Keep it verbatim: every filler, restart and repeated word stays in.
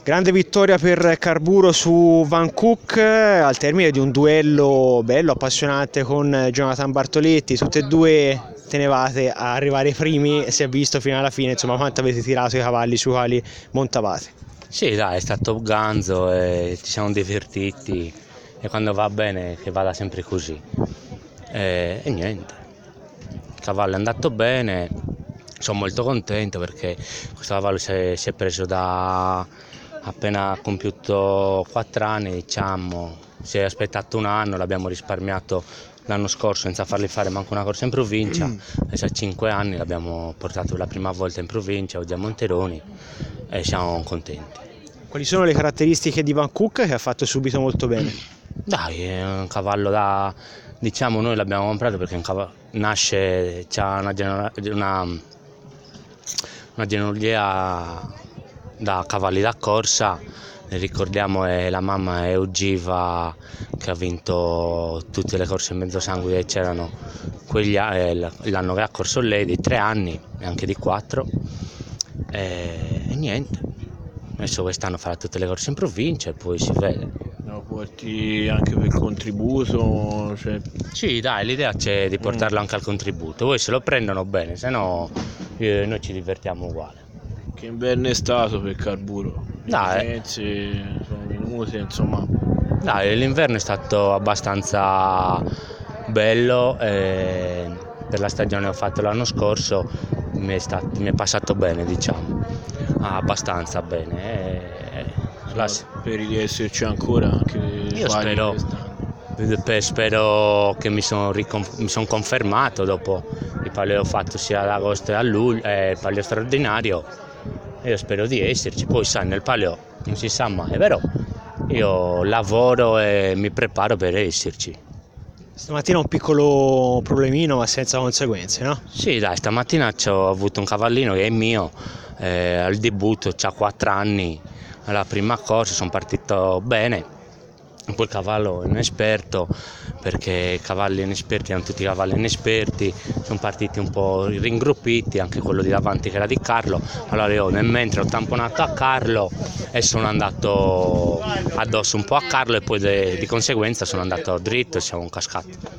Grande vittoria per Carburo su Van Cook al termine di un duello bello, appassionante con Jonathan Bartoletti. Tutte e due tenevate a arrivare ai primi, si è visto fino alla fine, insomma, quanto avete tirato i cavalli sui quali montavate. Sì, dai, è stato ganzo e ci siamo divertiti e quando va bene che vada sempre così. E, e niente, il cavallo è andato bene, sono molto contento perché questo cavallo si è, si è preso da appena compiuto quattro anni, diciamo, si è aspettato un anno, l'abbiamo risparmiato l'anno scorso senza fargli fare manco una corsa in provincia, adesso a cinque anni l'abbiamo portato per la prima volta in provincia, oggi a Monteroni e siamo contenti. Quali sono le caratteristiche di Van Cook che ha fatto subito molto bene? Dai, è un cavallo da, diciamo, noi l'abbiamo comprato perché un cavallo, nasce, c'ha una, genera, una, una genologia da cavalli da corsa, ne ricordiamo è la mamma è Ogiva che ha vinto tutte le corse in mezzosangue che c'erano quegli, eh, l'anno che ha corso lei, di tre anni e anche di quattro e, e niente, adesso quest'anno farà tutte le corse in provincia e poi si vede. Lo porti anche per contributo? Cioè... Sì, dai, l'idea c'è di portarlo mm. anche al contributo, poi se lo prendono bene, se no eh, noi ci divertiamo uguale. Che inverno è stato per Carburo? Dai, Le sono venute, insomma. Dai, l'inverno è stato abbastanza bello, eh, per la stagione che ho fatto l'anno scorso mi è, stato, mi è passato bene, diciamo, ah, abbastanza bene. Eh, la... Speri di esserci ancora anche? Io spero, spero che mi sono ricon- son confermato dopo il palio che ho fatto sia ad agosto e a luglio, eh, il palio straordinario. Io spero di esserci, poi sai, nel palio non si sa mai, però io lavoro e mi preparo per esserci. Stamattina un piccolo problemino ma senza conseguenze, no? Sì, dai, stamattina ho avuto un cavallino che è mio, eh, al debutto, ha quattro anni, alla prima corsa sono partito bene. Poi il cavallo è inesperto, perché i cavalli inesperti erano tutti cavalli inesperti, sono partiti un po' ringruppiti, anche quello di davanti che era di Carlo, allora io nel mentre ho tamponato a Carlo e sono andato addosso un po' a Carlo e poi de, di conseguenza sono andato dritto e siamo cascati.